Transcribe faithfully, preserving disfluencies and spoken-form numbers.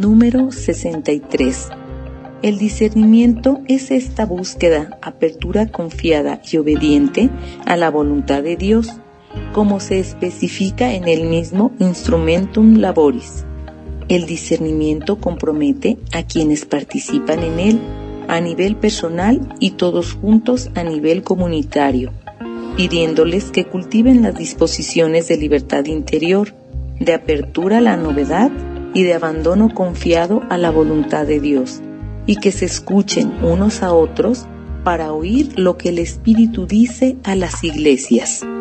Número sesenta y tres. El discernimiento es esta búsqueda, apertura confiada y obediente a la voluntad de Dios, como se especifica en el mismo Instrumentum Laboris. El discernimiento compromete a quienes participan en él a nivel personal y todos juntos a nivel comunitario, pidiéndoles que cultiven las disposiciones de libertad interior, de apertura a la novedad y de abandono confiado a la voluntad de Dios, y que se escuchen unos a otros para oír lo que el Espíritu dice a las iglesias.